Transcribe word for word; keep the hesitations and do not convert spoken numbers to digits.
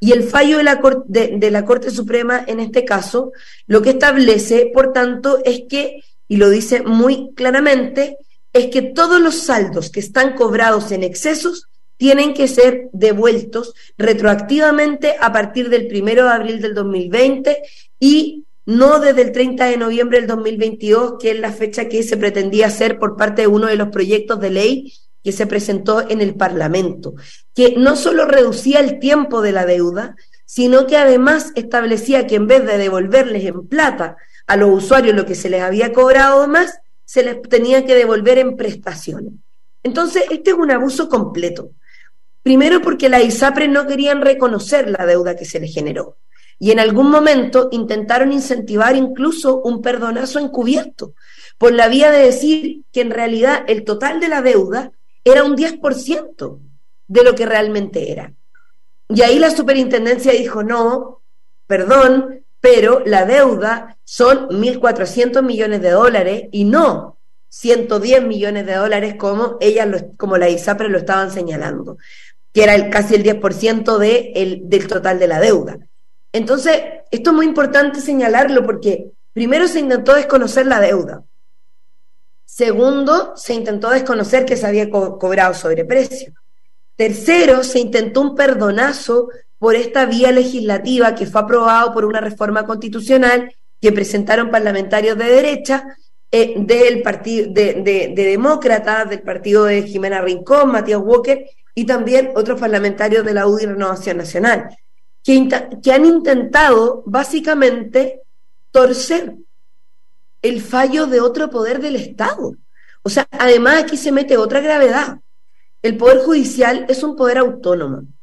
Y el fallo de la, Cor- de, de la Corte Suprema en este caso lo que establece, por tanto, es que, y lo dice muy claramente, es que todos los saldos que están cobrados en excesos tienen que ser devueltos retroactivamente a partir del primero de abril del dos mil veinte y no desde el treinta de noviembre del dos mil veintidós, que es la fecha que se pretendía hacer por parte de uno de los proyectos de ley que se presentó en el Parlamento, que no solo reducía el tiempo de la deuda, sino que además establecía que en vez de devolverles en plata a los usuarios lo que se les había cobrado más, se les tenía que devolver en prestaciones. Entonces, este es un abuso completo. Primero porque las ISAPRES no querían reconocer la deuda que se les generó. Y en algún momento intentaron incentivar incluso un perdonazo encubierto, por la vía de decir que en realidad el total de la deuda era un diez por ciento de lo que realmente era. Y ahí la superintendencia dijo, no, perdón, pero la deuda son mil cuatrocientos millones de dólares y no ciento diez millones de dólares como ellas, lo, como la ISAPRES lo estaban señalando, que era el, casi el diez por ciento de el, del total de la deuda. Entonces, esto es muy importante señalarlo porque primero se intentó desconocer la deuda. Segundo, se intentó desconocer que se había co- cobrado sobreprecio. Tercero, se intentó un perdonazo por esta vía legislativa que fue aprobado por una reforma constitucional que presentaron parlamentarios de derecha, eh, del partido de, de, de demócratas, del partido de Jimena Rincón, Matías Walker, y también otros parlamentarios de la U D I Renovación Nacional, que, int- que han intentado básicamente torcer el fallo de otro poder del Estado. O sea, además aquí se mete otra gravedad. El Poder Judicial es un poder autónomo.